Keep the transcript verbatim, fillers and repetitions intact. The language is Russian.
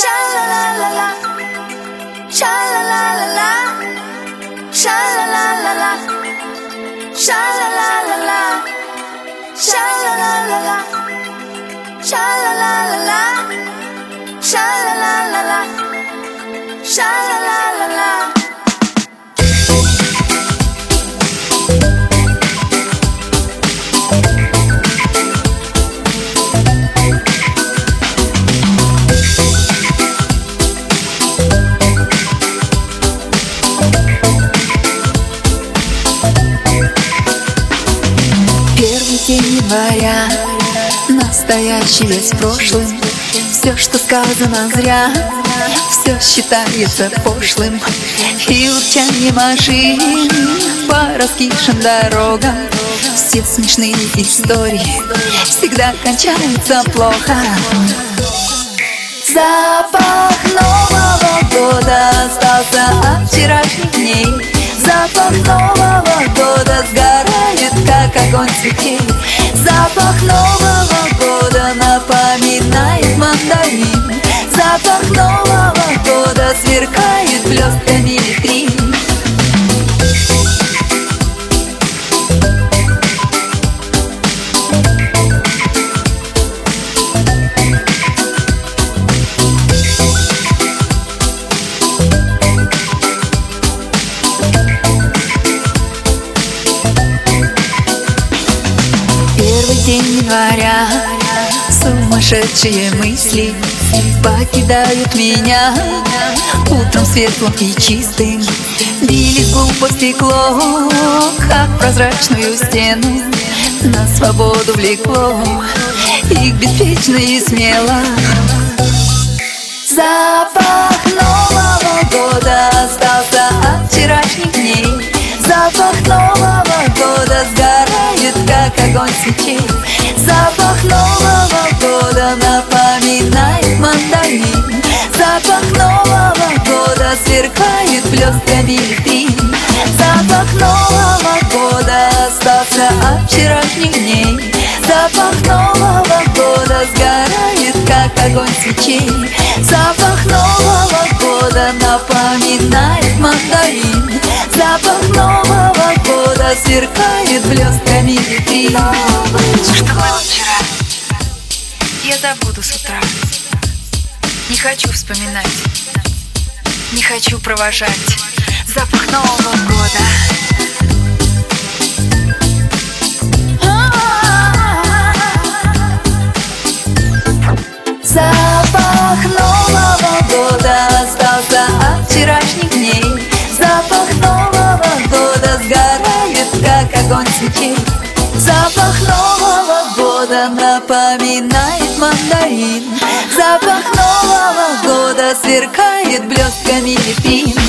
Sha-la-la-la-la, sha-la-la-la-la, sha-la-la-la-la, sha-la-la-la-la, sha-la-la-la-la, sha-la-la-la-la, sha-la-la-la-la, sha-la-la-la-la. День января, настоящий весь прошлым. Все, что сказано зря, все считается пошлым. И урчанье машин по раскисшим дорогам, все смешные истории всегда кончаются плохо. Запах Нового года остался от вчерашних дней. Запах Нового года сгорает, как огонь свечей. Запах Нового года напоминает мандарин. Запах Нового года сверкает блестками витрин. День января, сумасшедшие мысли покидают меня. Утром светлым и чистым бились глупо стекло, как прозрачную стену на свободу влекло их беспечно и смело. Запах Нового года остался от вчерашних дней. Запах Нового года сгорает, как огонь свечей. Запах Нового года напоминает мандарин. Запах Нового года сверкает блестками витрин. Запах Нового года остался от вчерашних дней. Запах Нового года сгорает, как огонь свечей. Запах Нового года напоминает мандарин. Запах Нового года сверкает блестками витрин. Что было вчера, я забуду с утра. Не хочу вспоминать, не хочу провожать запах Нового года. Запах Нового года остался от вчерашних дней. Запах Нового года сгорает, как огонь свечей. Запах Нового года напоминает мандарин. Запах Нового года сверкает блестками витрин.